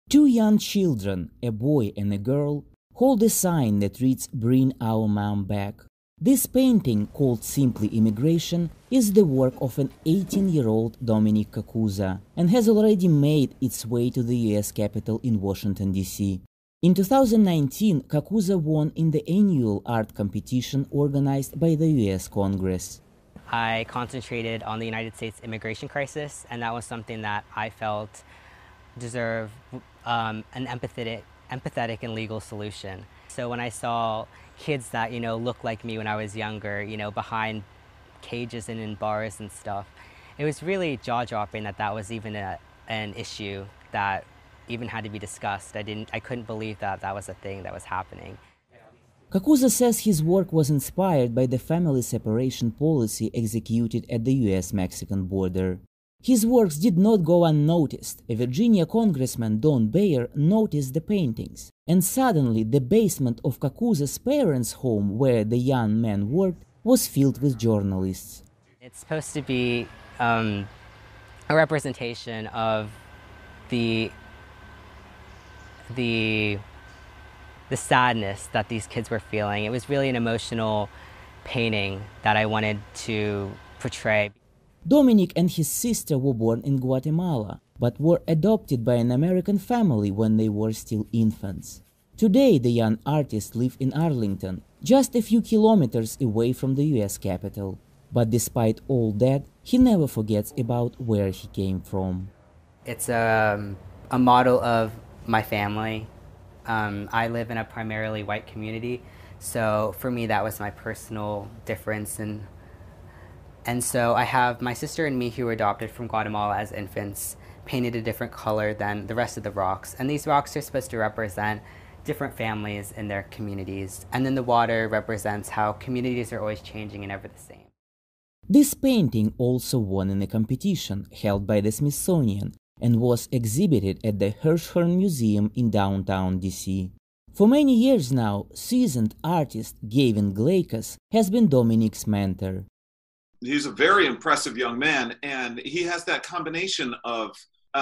Two young children, a boy and a girl, hold a sign that reads "Bring Our Mom Back." This painting, called simply Immigration, is the work of an 18-year-old Dominic Kakuza and has already made its way to the US Capitol in Washington, D.C. In 2019, Kakuza won in the annual art competition organized by the US Congress. I concentrated on the United States immigration crisis, and that was something that I felt deserved an empathetic and legal solution. So when I saw kids that, looked like me when I was younger, behind cages and in bars and stuff, it was really jaw-dropping that was even an issue that even had to be discussed. I couldn't believe that was a thing that was happening. Kakuza says his work was inspired by the family separation policy executed at the US-Mexican border. His works did not go unnoticed. A Virginia congressman, Don Bayer, noticed the paintings, and suddenly the basement of Kakuza's parents' home, where the young man worked, was filled with journalists. It's supposed to be a representation of the sadness that these kids were feeling. It was really an emotional painting that I wanted to portray. Dominic and his sister were born in Guatemala, but were adopted by an American family when they were still infants. Today, the young artist lives in Arlington, just a few kilometers away from the US Capitol. But despite all that, he never forgets about where he came from. It's a model of my family. I live in a primarily white community, so for me that was my personal difference. And so I have my sister and me, who were adopted from Guatemala as infants, painted a different color than the rest of the rocks. And these rocks are supposed to represent different families in their communities. And then the water represents how communities are always changing and never the same. This painting also won in a competition held by the Smithsonian and was exhibited at the Hirshhorn Museum in downtown D.C. For many years now, seasoned artist Gavin Glaikos has been Dominic's mentor. He's a very impressive young man, and he has that combination of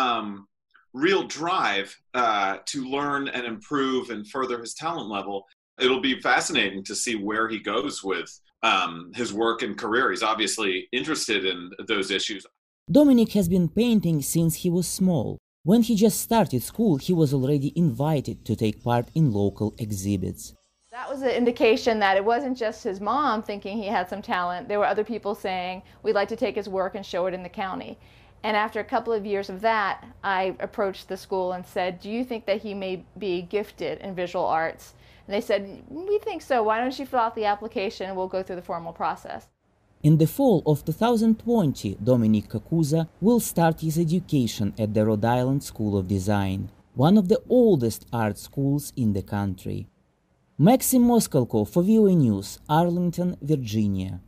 real drive to learn and improve and further his talent level. It'll be fascinating to see where he goes with his work and career. He's obviously interested in those issues. Dominic has been painting since he was small. When he just started school, he was already invited to take part in local exhibits. That was an indication that it wasn't just his mom thinking he had some talent. There were other people saying, we'd like to take his work and show it in the county. And after a couple of years of that, I approached the school and said, do you think that he may be gifted in visual arts? And they said, we think so. Why don't you fill out the application and we'll go through the formal process. In the fall of 2020, Dominic Kakuza will start his education at the Rhode Island School of Design, one of the oldest art schools in the country. Maxim Moskalko for VOA News, Arlington, Virginia.